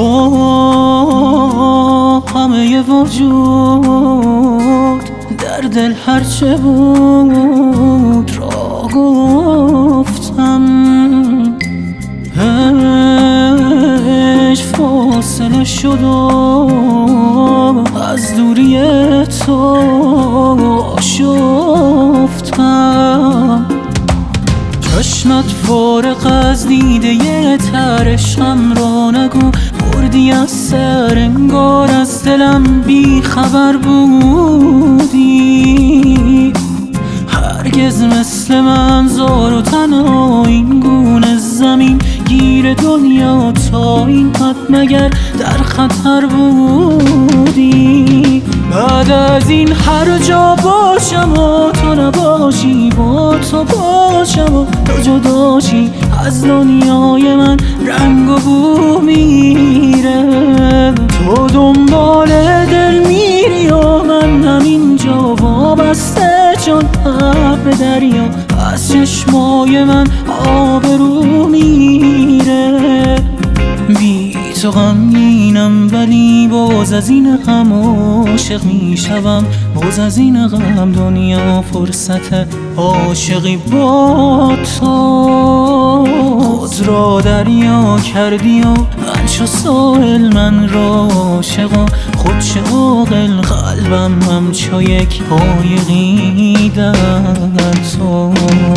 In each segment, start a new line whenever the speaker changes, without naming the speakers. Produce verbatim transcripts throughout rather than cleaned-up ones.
با همه وجود در دل هرچه بود را گفتم، هیچ فاصله شد و از دوری تو آشفتم. چشمت فارغ از دیده تر عشقم را نگو، بردی از سر انگار از دلم بی خبر بودی. هرگز مثل من زار و تنها این گونه زمین گیر دنیا تا این حد مگر در خطر بودی. بعد از این هر جا باشم و تو نباشی، با تو باشم و تو جداشی، از دنیای من رنگ و بو میره. تو دنبال دل میری و من همینجا وابسته چون آب به دریا، از چشمای من آبرو میره. بی تو غمگینم ولی باز از این غم عاشق میشوم، باز از این غم دنیا فرصت عاشقی با تو. خود را دریا کردی و من چو ساحل من را عاشقم، خود چه عاقل قلبم همچو یک قایقی در تو.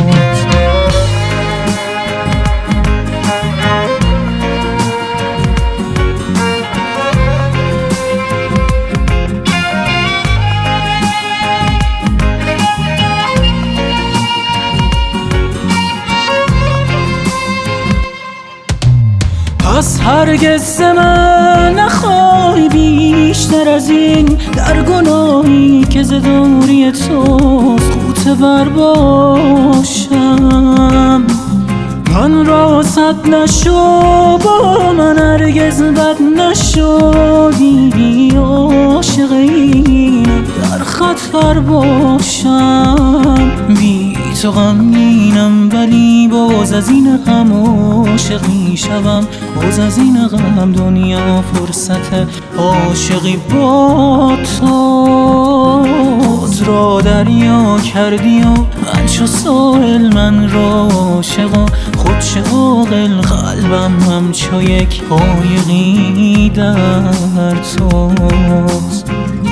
پس هرگز من نخواهی بیشتر از این در گناهی که ز دوری توست غوطه ور باشم. من را صد نشو با من هرگز بد نشدی، عاشق اینم در خطر باشم. بی تو غمگینم ولی باز از این غم عاشق میشوم، باز از این غم دنیا فرصت عاشقی با تو. خود را دریا کردی و من چو ساحل من را عاشقم، خود چه عاقل قلبم همچو یک قایقی در توست.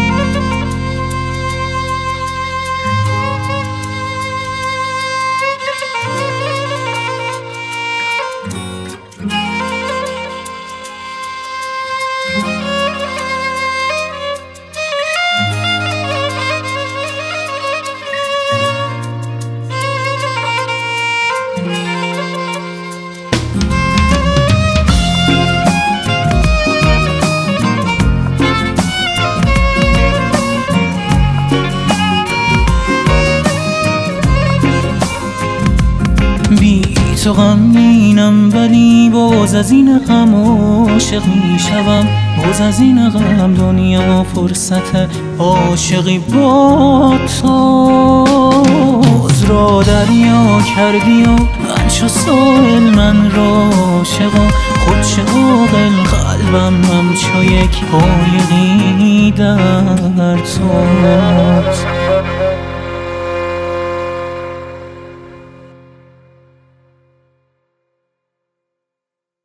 بی تو غمگینم ولی باز از این غم عاشق میشوم، باز از این غم دنیا فرصت عاشقی با تو. خود را دریا کردی و من چو ساحل من را عاشقم، خود چه عاقل قلبم همچو یک قایقی در تو.